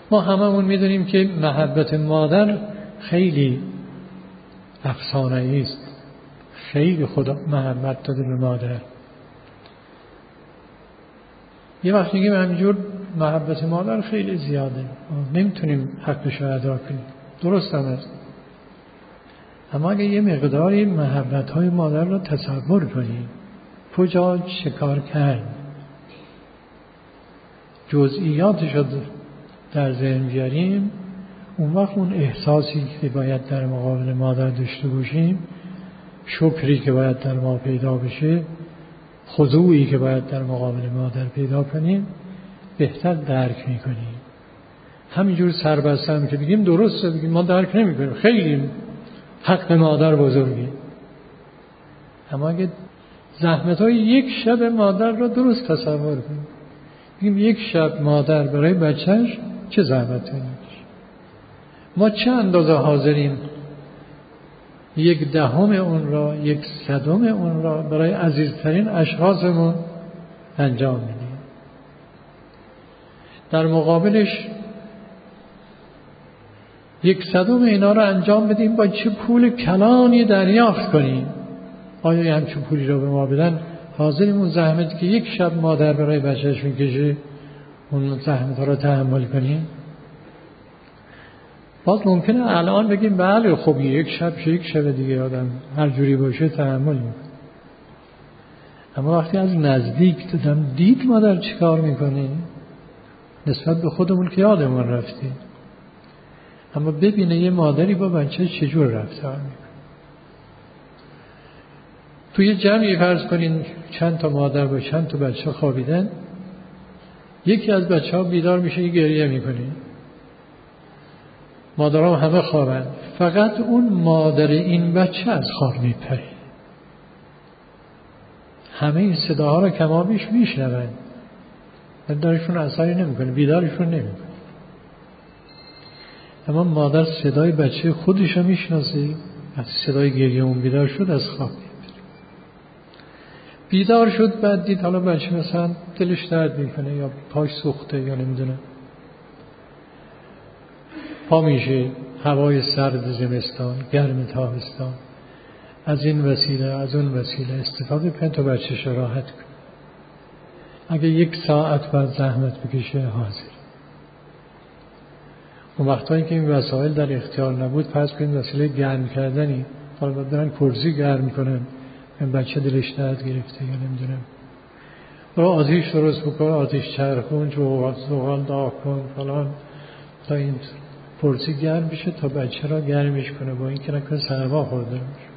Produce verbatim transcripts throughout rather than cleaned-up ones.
ما هممون میدونیم که محبت مادر خیلی افسانه‌ای است. خیلی خدا محبت داده به مادر. یه وقت میگیم همینجور محبت مادر خیلی زیاده، نمیتونیم حقش رو ادا کنیم. درست هم است. اما اگه یه مقداری محبت‌های مادر رو تصور کنیم، کجا چه کار کرد، جزئیاتش رو در ذهن بیاریم، اون وقت اون احساسی که باید در مقابل مادر داشته باشیم، شکری که باید در ما پیدا بشه، خضوعی که باید در مقابل مادر پیدا کنیم، بهتر درک میکنیم. همینجور سربسته هم که بگیم درسته، بگیم ما درک نمیکنیم، خیلی حق مادر بزرگی. اما اگه زحمت های یک شب مادر را درست تصور کنیم، بگیم یک شب مادر برای بچهش چه زحمت هایی، ما چه اندازه حاضریم یک دهم اون را، یک صدم اون را برای عزیزترین اشخاصمون انجام بدیم. در مقابلش یک صدم اینا را انجام بدیم، با چه پول کلانی دریافت کنیم. آیا همچون پولی را به ما بدن حاضریم اون زحمتی که یک شب مادر برای بچهش میکشه اون زحمت را تحمل کنیم؟ باز ممکنه الان بگیم بله خب یک شب یک شب دیگه آدم هر جوری باشه تحمل میکنه. اما وقتی از نزدیک دادم دید مادر چی کار میکنه، نسبت به خودمون که یادمون رفته، اما ببینه یه مادری با بچه چجور رفتار میکنه. توی جمعی فرض کنین چند تا مادر با چند تا بچه خوابیدن، یکی از بچه ها بیدار میشه گریه میکنه، مادرها همه خوابن، فقط اون مادر این بچه از خواب میپره. همه این صداها رو کمابیش میشنون، دارشون اثری نمیکنه، بیدارشون نمیکنه. اما مادر صدای بچه خودش رو میشناسه، از صدای گریه اون بیدار شد، از خواب میپره. بیدار شد، بعد دید حالا بچه مثلا دلش درد میکنه یا پاش سوخته یا نمیدونه، پا میشه، هوای سرد زمستان، گرم تابستان، از این وسیله از اون وسیله استفاده کنه تا بچه‌ش راحت کنه. اگه یک ساعت بعد زحمت بکشه حاضر. اون وقتایی که این وسایل در اختیار نبود، پس کنید وسیله گرم کردنی، حالا باید برن کرسی گرم کنن، این بچه دلش درد گرفته یا نمیدونم، برو آتیش درست بکن، آتیش چرخون، زغال داغ کن فلان، تا این کرسی گرم بشه تا بچه را گرمش کنه، با این که نکنه سرما خورده میشه.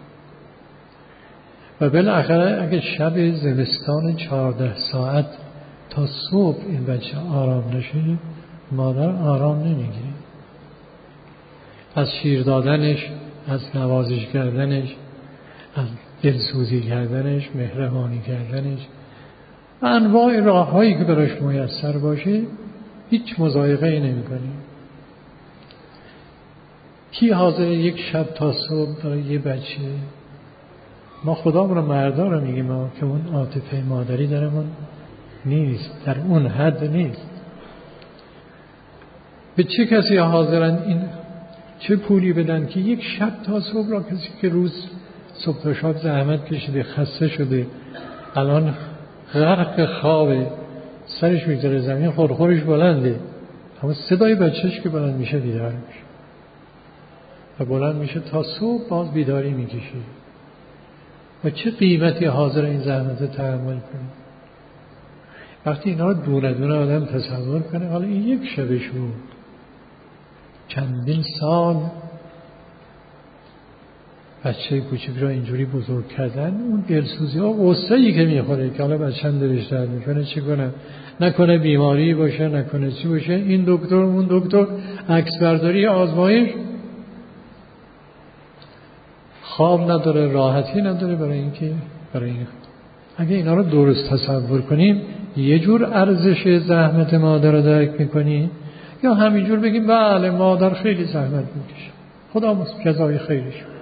و بالاخره اگه شب زمستان چهارده ساعت تا صبح این بچه آرام نشه، مادر آرام نمیگیره. از شیر دادنش، از نوازش کردنش، از دلسوزی کردنش، مهربانی کردنش و انواع راه هایی که براش میسر باشه هیچ مضایقه ای نمی کنی. کی حاضر یک شب تا صبح برای یه بچه؟ ما خدا رو مردا رو میگیم ما که اون عاطفه مادری درمون نیست، در اون حد نیست. به چه کسی حاضرن این چه پولی بدن که یک شب تا صبح را، کسی که روز صبح تا شب زحمت کشیده، خسته شده، الان غرق خوابه، سرش میذاره زمین، خورخورش بلنده، اما صدای بچهش که بلند میشه بیدار میشه و بلند میشه تا صبح باز بیداری میکشه. و چه قیمتی حاضر این زحمت تحمل کنه؟ وقتی اینا رو دونه دونه آدم تصور کنه، حالا این یک شبش بود، چندین سال بچه کوچیک را اینجوری بزرگ کردن، اون دلسوزی ها غصه‌ای که میخوره که حالا بچه‌م دلش درد میکنه چه کنم، نکنه بیماری باشه، نکنه چی باشه، این دکتر اون دکتر، عکس برداری، آزمایش، خواب نداره، راحتی نداره. برای اینکه برای این اگه اینا رو درست تصور کنیم، یه جور ارزش زحمت مادر رو درک میکنیم، یا همینجور بگیم بله مادر خیلی زحمت میکشه، خدا جزای خیرش بده.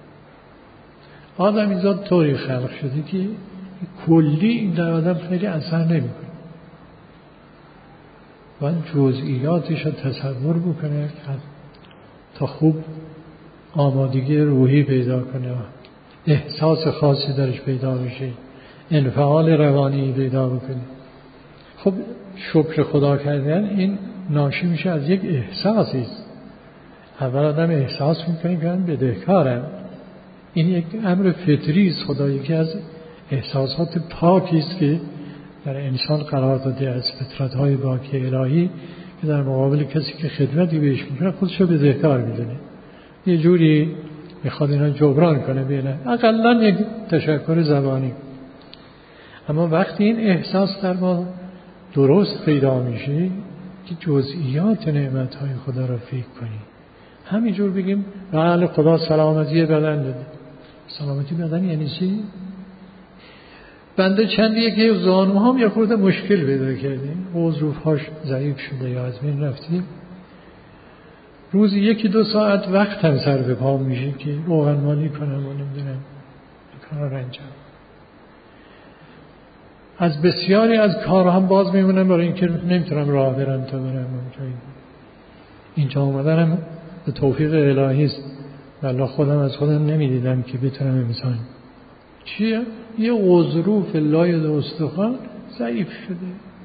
آدم ایزاد طوری خلق شده که کلی این در آدم خیلی اثر نمیکنه. و جزئیاتش رو تصور بکنه تا خوب آمادگی روحی پیدا کنه، احساس خاصی درش پیدا بشه، انفعال روانی پیدا بکنه. خب شکر خدا کردن این ناشی میشه از یک احساسی است. اول آدم احساس میکنه که من بدهکارم. این یک امر فطری است. خدا یکی از احساسات پاکی است که در انسان قرار داده از فطرت‌های باقی الهی که در مقابل کسی که خدمتی بهش میکنه خودش رو بدهکار میدونه، یه جوری میخواد اینا جبران کنه، بینه اقلا یک تشکر زبانی. اما وقتی این احساس در ما درست پیدا میشه که جزئیات نعمت‌های خدا را فکر کنیم، همینجور بگیم بله خدا سلامتی بدن داده. سلامتی بدن یعنی چی؟ بنده چندیه که زانوها هم یه خورده مشکل پیدا کردیم، وظروف‌هاش ضعیف شده یا از بین رفتیم، روزی یکی دو ساعت وقت هم سر به پا میشه که روغن مالی کنم و نمیدونم کار را انجام. از بسیاری از کارها هم باز میمونم برای اینکه نمیتونم راه برم تا برم اونجایی. اینجا اومدنم به توفیق الهی است. والله خودم از خودم نمیدیدم که بتونم انسان چیه؟ یه غضروف لای استخوان ضعیف شده.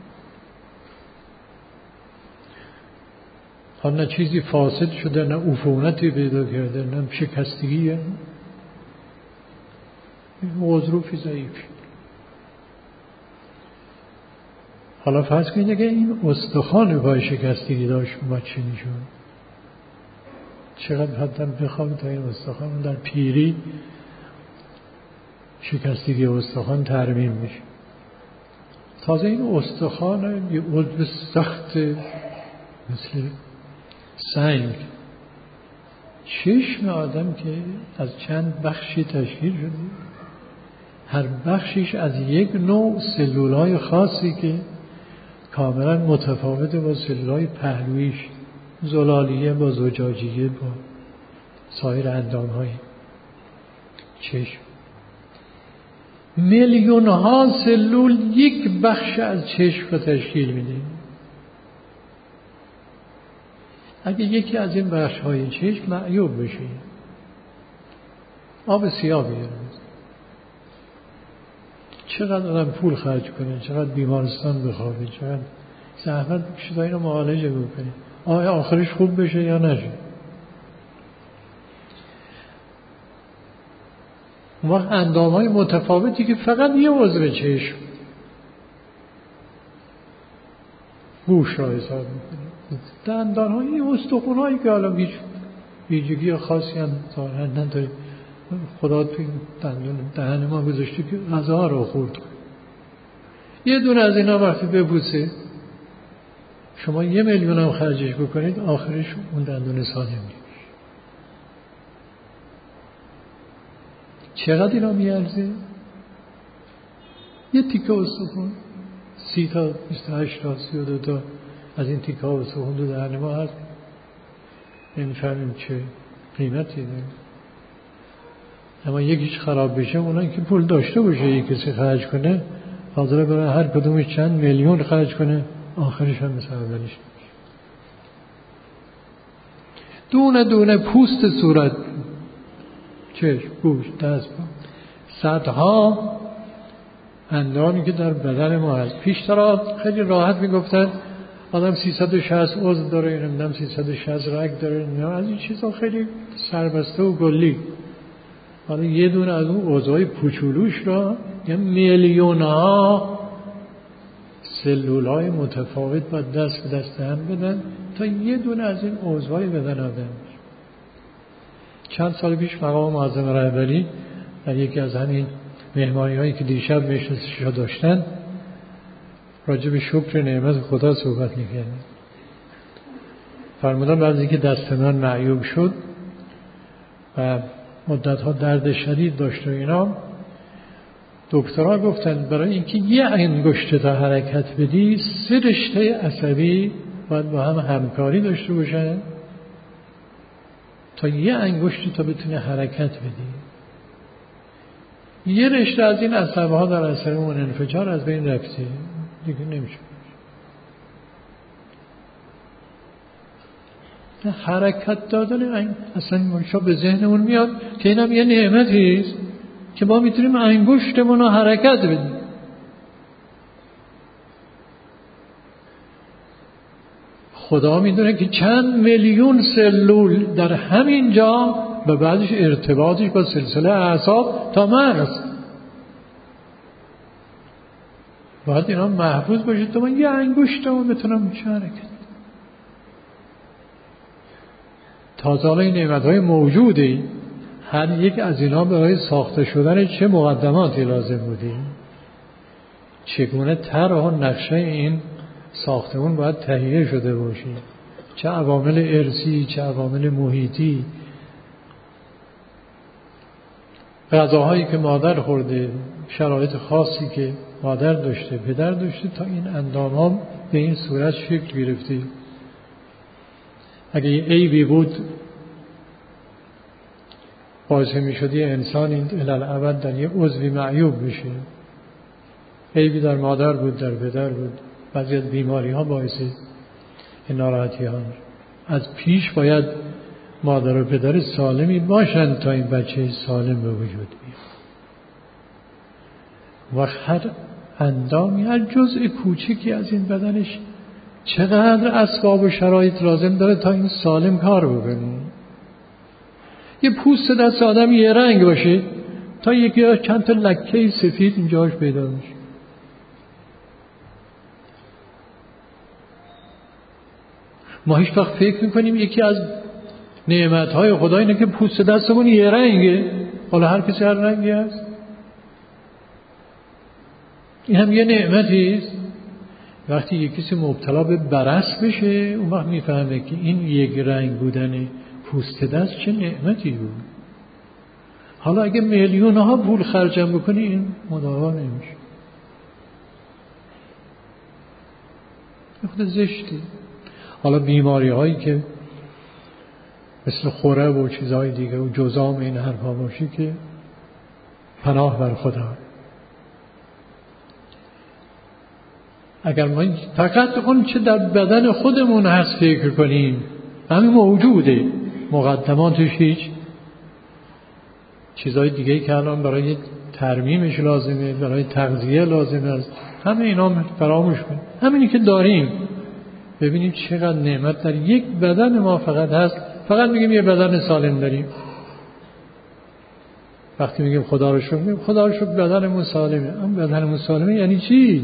حالا نه چیزی فاسد شده، نه عفونتی پیدا کرده، نه شکستگیه، غضروفی ضعیف شده. حالا فرض کنید که این استخوان پای شکستگی داشت با چی میشون؟ چقدر حدم بخوام تا این استخوان در پیری شکستگی استخوان ترمیم میشه. تازه این استخوان یه عضو سخت مثل سنگ، چشم آدم که از چند بخشی تشکیل شده، هر بخشیش از یک نوع سلولای خاصی که کاملا متفاوته با سلولای پهلویش، زلالیه با زجاجیه با سایر اندامهای چشم. میلیون ها سلول یک بخش از چشم رو تشکیل میده. اگه یکی از این بخش های چشم معیوب بشه، آب سیاه بیاره، چقدر آدم پول خرج کنه، چقدر بیمارستان بخوابه، چقدر زحمت بکشه تا اینو معالجه بکنه، آیا آخرش خوب بشه یا نشه؟ اون وقت اندام های متفاوتی که فقط یه عضو چشم گوش را حساب میکنه، دندان های استخون هایی که حالا هیچ ویژگی خاصی هم ظاهرا نداره، خدا توی دندان دهن ما گذاشته که غذا رو خورد کنه. یه دونه از اینا وقتی بپوسه، شما یه میلیون هم خرجش بکنید، آخرش اون دندون سالم میشه. چقدر اینا میارزه؟ یه تیکه استخون، سی تا بیست و هشت تا سی و دو تا از این تیکه ها استخون دو دهن ما هست، نمیفهمیم چه قیمتی داره. اما یکیش خراب بشه، اونایی که پول داشته باشه یک کسی خرج کنه، حاضر برای هر کدومش چند میلیون خرج کنه، آخرش هم مثل اولش نمیشه. دونه دونه پوست صورت، چشم، گوش، دست، پا، صدها اندامی که در بدن ما هست. پیشتر خیلی راحت میگفتن آدم سیصد و شصت عضو داره، نمیدونم سیصد و شصت رگ داره، نمیدونم از این چیزا خیلی سربسته و گلی. حالا یه دونه از اون عضوهای پوچولوش را یه میلیون ها سلولای متفاوت با دست به دست هم بدن تا یه دونه از این عضوهای بدن آدم. چند سال پیش مقام معظم رهبری در یکی از همین مهمانی هایی که دیشب نشستش داشتن راجع به شکر نعمت خدا صحبت می‌کردن. فرمودن بعد از اینکه دست من معیوب شد و مدت‌ها درد شدید داشت و اینا، دکترها گفتن برای اینکه یه انگشت تا حرکت بدی، سه رشته عصبی باید با هم همکاری داشته باشن تا یه انگشت تا بتونه حرکت بدی. یه رشته از این عصبها در اثر اون انفجار از بین رفته، دیگه نمیشه. حرکت دادن این اصلا منشا به ذهنمون میاد که اینم یه نعمتیست که ما میتونیم انگشتمون رو حرکت بدیم. خدا میدونه که چند میلیون سلول در همین جا و بعدش ارتباطش با سلسله اعصاب تا مغز باید اینا محفوظ باشه تا من یه انگشتمو بتونم چه حرکت. تازه حالا این نعمت‌های موجوده، هر یک از اینا برای ساخته شدن چه مقدماتی لازم بوده، چگونه طرح و نقشه این ساختمون باید تهیه شده باشه، چه عوامل ارثی، چه عوامل محیطی، غذاهایی که مادر خورده، شرایط خاصی که مادر داشته، پدر داشته، تا این اندام‌ها به این صورت شکل گرفته. اگه یه عیبی بود باعث می‌شد یه انسان این الالعبد در یه عضوی معیوب بشه. عیبی در مادر بود، در پدر بود، بعضی از بیماری ها باعث این ناراحتی ها. از پیش باید مادر و پدر سالمی باشند تا این بچه سالم به وجود بیاد. و هر اندامی، هر جزء کوچکی از این بدنش چقدر اسباب و شرایط لازم داره تا این سالم کار بکنه. یه پوست دست آدم یه رنگ باشه تا یکی چند تا لکه سفید اینجاش پیدا میشه. ما هیچ وقت فکر میکنیم یکی از نعمتهای خدا اینه که پوست دستمون یه رنگه. حالا هر کسی هر رنگی هست، این هم یه نعمتیست. وقتی یکی کسی مبتلا به برص بشه اون وقت میفهمه که این یک رنگ بودن پوست دست چه نعمتی بود. حالا اگه میلیون ها پول خرجم بکنی این مداوا نمیشه. خود زشتی. حالا بیماری هایی که مثل خوره و چیزهای دیگه و جزام این حرفا باشی که پناه بر خدا. اگر ما فقط اون چه در بدن خودمون هست فکر کنیم، همین موجوده، مقدماتش هیچ چیزهای دیگه که الان برای ترمیمش لازمه، برای تغذیه لازمه است، همه اینا فراموش کنیم. همینی که داریم ببینیم چقدر نعمت در یک بدن ما فقط هست. فقط میگیم یه بدن سالم داریم. وقتی میگیم خدا رو شکر، میگیم خدا رو شکر بدنمون سالمه. اما بدنمون سالمه یعنی چی؟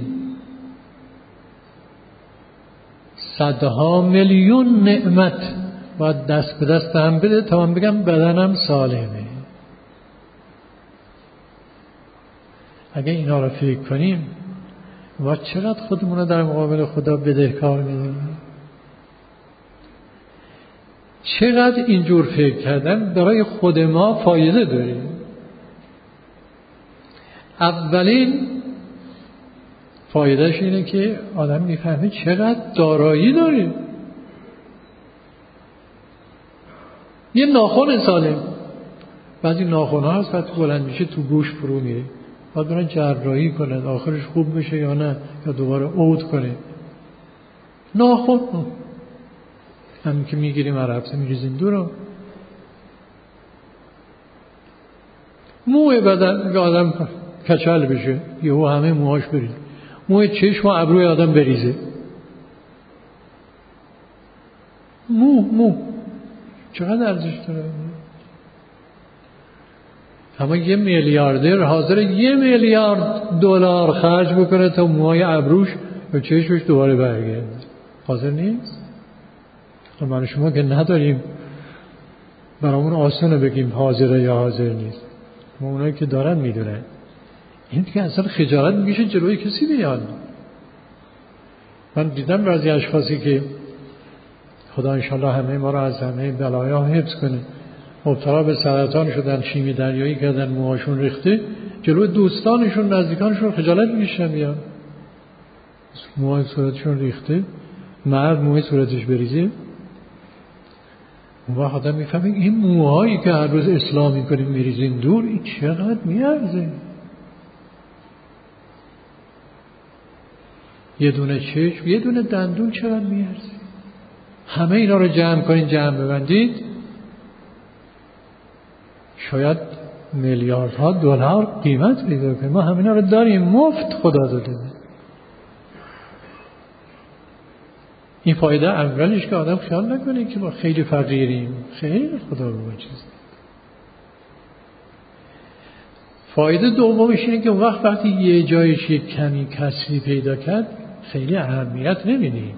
صدها میلیون نعمت باید دست به دست هم بده تا من بگم بدنم سالمه. اگه اینا رو فکر کنیم و چقدر خودمون رو در مقابل خدا بدهکار می‌دونیم. چقدر اینجور فکر کردن برای خود ما فایده داره. اولین فایدهش اینه که آدم میفهمه چقدر دارایی داره. یه ناخن سالم، بعضی ناخن ها هست وقتی بلند میشه تو گوش فرو میره، باید برن جراحی کنن آخرش خوب بشه یا نه، یا دوباره عود کنه. ناخن همین که میگیریم هر هفته میریزیم دورو. موه بدن که آدم کچل بشه یهو همه موهاش بریزه، موه چشم و ابروی آدم بریزه. موه موه چقدر ارزش داره. اما یه میلیاردر حاضر یه میلیارد دلار خرج بکنه تا موهای ابروش و چشمش دوباره برگرده. حاضر نیست؟ من شما که نداریم برامون آسانه بگیم حاضره یا حاضر نیست. ما اونایی که دارن میدونن. این که اصلا خجالت میشه جلوی کسی بیاد. من دیدم بعضی اشخاصی که خدا انشالله همه ما را از همه بلایا حفظ کنه، مبتلا به سرطان شدن، شیمی دریایی کردن، موهاشون ریخته، جلوی دوستانشون نزدیکانشون خجالت میکشن بیان. موهای صورتشون ریخته، مرد موهای صورتش بریزه. اون وقت آدم میفهمه این موهایی که هر روز اصلاح میکنیم میریزین دور، این چقدر میارزه. یه دونه چشم، یه دونه دندون چقدر میارزه. همه اینا رو جمع کنید، جمع ببندید، شاید میلیاردها دلار قیمت پیدا کنه. ما همینا رو داریم، مفت خدا داده. این فایده اولش که آدم خیال نکنه که ما خیلی فقیریم، خیلی خدا به ما چیز. فایده دومش اینه که وقت وقتی یه جایش یک کمی کسری پیدا کرد خیلی اهمیت نمیدیم.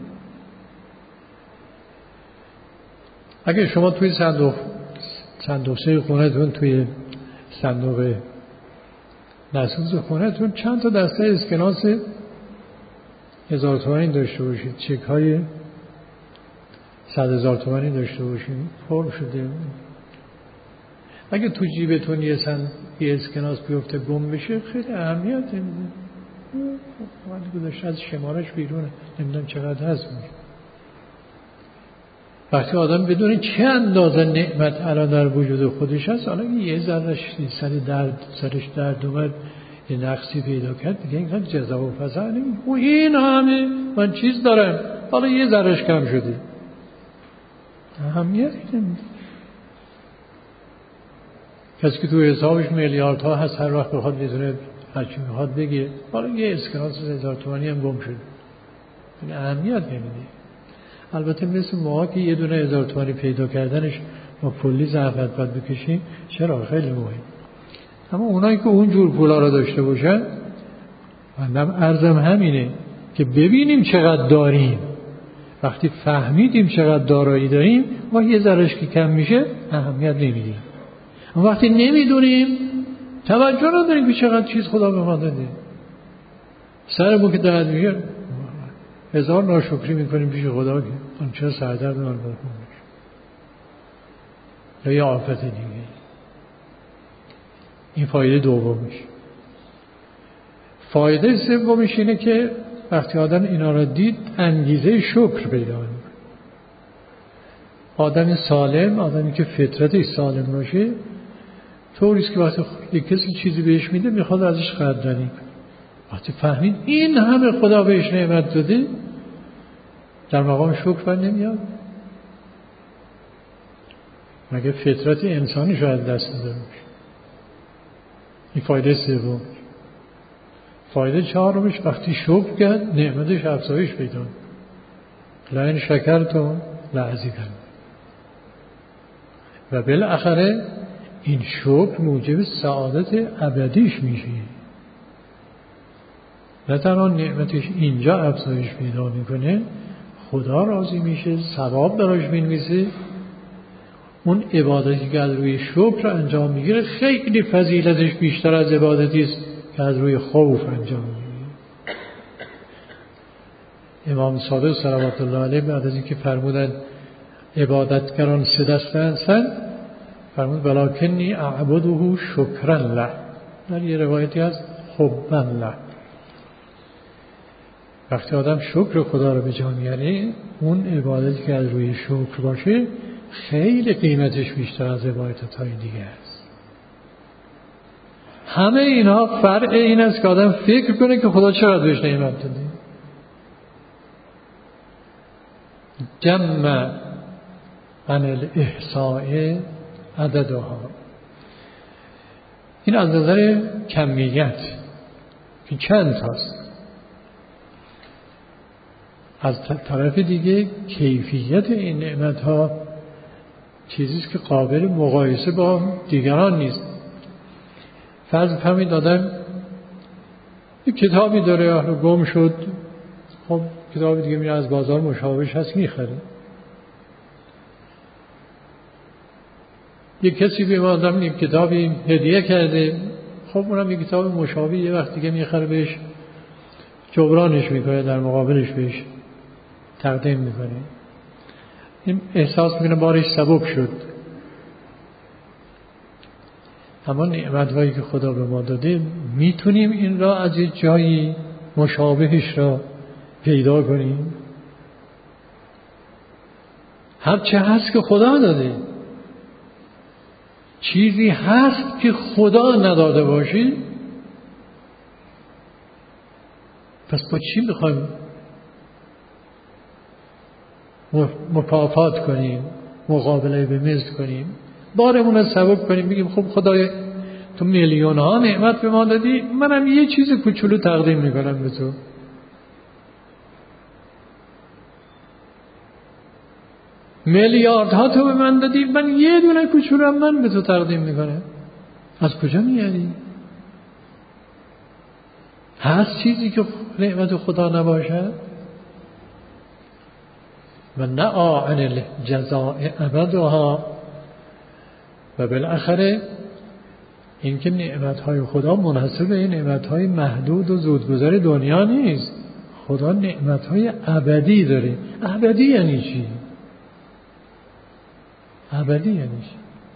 اگه شما توی صندوق صندوقچه خونه‌تون، توی صندوق نسوز خونه‌تون چند تا دسته اسکناس هزار تومانی داشته باشید، چک های صد هزار تومانی داشته باشید، پر شده، اگه تو جیبتون یه سن یه اسکناس بیفته گم بشه خیلی اهمیت نمیده. وقتی گذاشته از شمارش بیرونه، نمیدونم چقدر هست. وقتی آدم بدونه چه اندازه نعمت الان در وجود خودش هست، حالا یه ذرهش سر درد سرش درد اومد، یه نقصی پیدا کرد، دیگه اینقدر جزا و فضا نمیده. و این همه من چیز دارم، حالا یه ذرهش کم شده، اهمیتی نمیده. کسی که تو حسابش میلیاردها هست، هر وقت بخواد میتونه هرچی میخواد بگه، حالا یه اسکناس هزار تومانی هم گم شده، این اهمیت نمیده. البته مثل ما که یه دونه هزار تومانی پیدا کردنش ما کلی زحمت باید بکشیم، چرا؟ خیلی مهم. اما اونایی که اونجور پولا رو داشته باشن، منم عرضم همینه که ببینیم چقدر داریم. وقتی فهمیدیم چقدر دارایی داریم، ما یه ذرهش که کم میشه اهمیت نمیدیم. اما وقتی نمیدونیم، توجه نداریم که چقدر چیز خدا به ما داده. سرمون که درد میگه هزار ناشکری میکنیم پیش خدا که اون چرا سردرد من بکنه، یا یه آفت دیگه. این فایده دومش. فایده سومش اینه که وقتی آدم اینا را دید انگیزه شکر پیدا میکنه. آدم سالم، آدمی که فطرتش سالم باشه، طوریست که وقتی یک کسی چیزی بهش میده میخواد ازش قدردانی کنه. وقتی فهمید این همه خدا بهش نعمت داده، در مقام شکر بر نمیاد؟ مگه فطرت انسانی شاید دست داده باشه؟ این فایده سوم. فایده چهارمش وقتی شکر کرد نعمتش افزایش پیدا می‌کنه. لئن شکرتم لأزیدنکم. و بالاخره این شکر موجب سعادت ابدیش میشه. نه تنها نعمتش اینجا افزایش پیدا میکنه، خدا راضی میشه، ثواب براش مینویسه. اون عبادتی که از روی شکر انجام میگیره خیلی فضیلتش بیشتر از عبادتی است که از روی خوف انجام میگیره. امام صادق صلوات الله علیه بعد از اینکه فرمودن عبادتگران سه دسته هستند، فرمود ولکنی اعبده شکرا له. در یه روایتی هست حبا له. وقتی آدم شکر خدا رو به جا میاره، اون عبادتی که از روی شکر باشه خیلی قیمتش بیشتر از عبادت‌های دیگه است. همه اینا فرع این است که آدم فکر کنه که خدا چقدر بهش نعمت داده. جمع عن الاحصاء عددها. این از نظر کمیت که چند هست. از طرف دیگه کیفیت این نعمت ها چیزیست که قابل مقایسه با دیگران نیست. فرض کنید آدم یک کتابی داره یا گم شد، خب کتاب دیگه میره از بازار مشابهش هست میخره. یک کسی به ما آدم یک کتابی هدیه کرده، خب اونم یک کتاب مشابه یه وقت دیگه میخره بهش جبرانش میکنه، در مقابلش بهش تقدیم میکنه. این احساس میکنه بارش سبک شد. اما نعمت‌هایی که خدا به ما داده میتونیم این را از یک جایی مشابهش را پیدا کنیم. هر چه هست که خدا داده. چیزی هست که خدا نداده باشه، پس با چی میخوایم مکافات کنیم، مقابله به مثل کنیم، بارمون رو سبک کنیم، بگیم خب خدای تو میلیون ها نعمت به ما دادی، منم یه چیز کوچولو تقدیم میکنم به تو. میلیارد ها تو به من دادی، من یه دونه کوچولو من به تو تقدیم میکنم. از کجا میاری؟ هست چیزی که نعمت خدا نباشد؟ و نه آعن الجزاء ابدها. و بالاخره اینکه نعمتهای خدا منحصر به این نعمتهای محدود و زودگذر دنیا نیست. خدا نعمتهای ابدی داره. ابدی یعنی چی؟ ابدی یعنی چی؟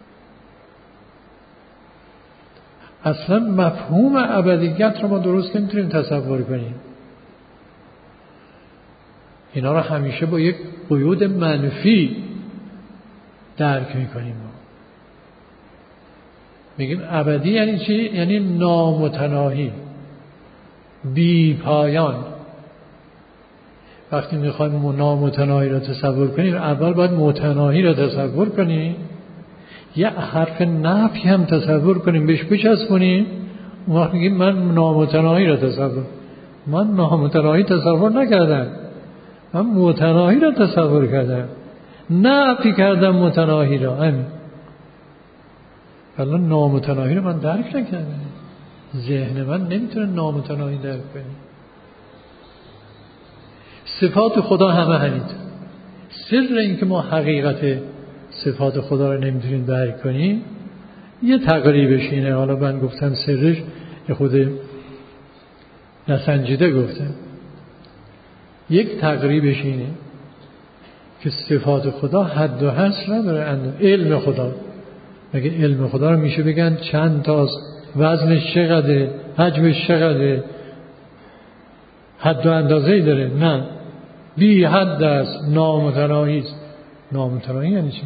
اصلا مفهوم ابدیت رو ما درست نمیتونیم تصور کنیم. اینا رو همیشه با یک قیود منفی درک میکنیم. ما میگیم ابدی یعنی چی؟ یعنی نامتناهی، بی پایان. وقتی میخوایم نامتناهی را تصور کنیم، اول باید متناهی را تصور کنیم، یه حرف نفی هم تصور کنیم، بهش بچسبونیم، اون وقت میگیم من نامتناهی را تصور. من نامتناهی تصور نکردم، من متناهی را تصور کردم، نفی کردم متناهی را. همین. ولی نامتناهی را من درک نکردم. ذهن من نمیتونه نامتناهی درک کنه. صفات خدا همه همینطور. سر این که ما حقیقت صفات خدا رو نمیتونیم درک کنیم یه تقریبش اینه. حالا من گفتم سرش یه خود نسنجیده گفتم. یک تقریبش اینه که صفات خدا حد و حصر نداره. علم خدا، مگه علم خدا رو میشه بگن چند تاست، وزنش چقدره، حجمش چقدره، حد و اندازه‌ای داره؟ نه، بی حد است، نامتناهی است. نامتناهی یعنی چی؟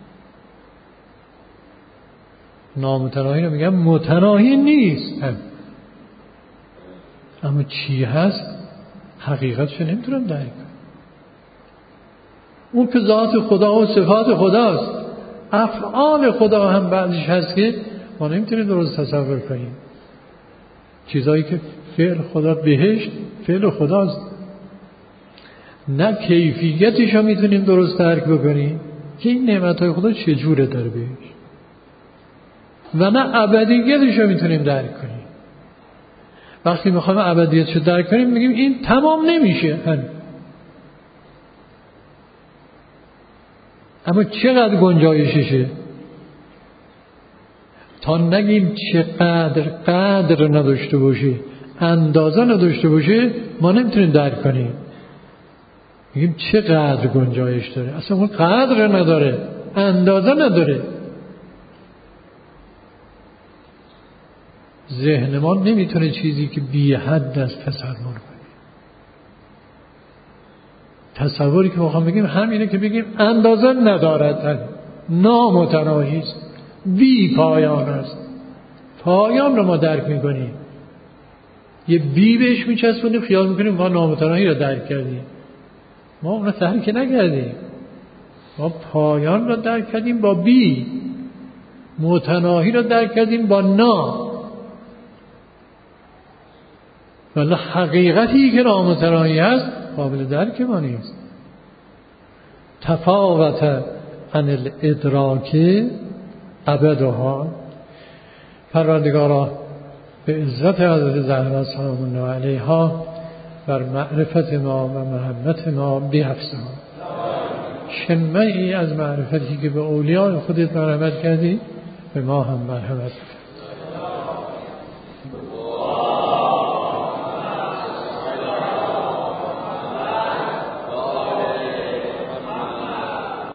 نامتناهی رو میگن متناهی نیست هم. اما چی هست؟ حقیقتش نمیتونم درک کنم. اون که ذات خدا و صفات خداست. افعال خدا هم بعضیش هست که ما نمیتونیم درست تصور کنیم. چیزایی که فعل خدا، بهشت فعل خداست، نه کیفیتش رو میتونیم درست درک بکنیم که این نعمتهای خدا چجوره در بهشت، و نه ابدیتش رو میتونیم درک کنیم. وقتی میخوایم ابدیتش رو درک کنیم میگیم این تمام نمیشه هم. اما چقدر گنجایششه؟ تا نگیم چقدر قدر نداشته باشه، اندازه نداشته باشه، ما نمیتونیم درک کنیم. میگیم چقدر گنجایش داره. اصلا اون قدر نداره، اندازه نداره. ذهن ما نمیتونه چیزی که بی حد است تصور کنه. تصوری که میخوام بگیم همینه که بگیم اندازه ندارد، نامتناهی است، بی پایان است. پایان رو ما درک میکنیم، یه بی بهش میچسبونیم، خیال میکنیم ما نامتناهی رو درک کردیم. ما اون رو درک نکردیم. ما پایان رو درک کردیم با بی، متناهی رو درک کردیم با نا. ولی حقیقتی که نامتناهی هست قابل درک ما نیست. تفاوت عن الادراک ابدها. پروردگارا به عزت حضرت زهرا سلام الله علیها بر معرفت ما و محبت ما بیفزا. شمعی از معرفتی که به اولیاء خودت مرحمت کردی به ما هم مرحمت کن.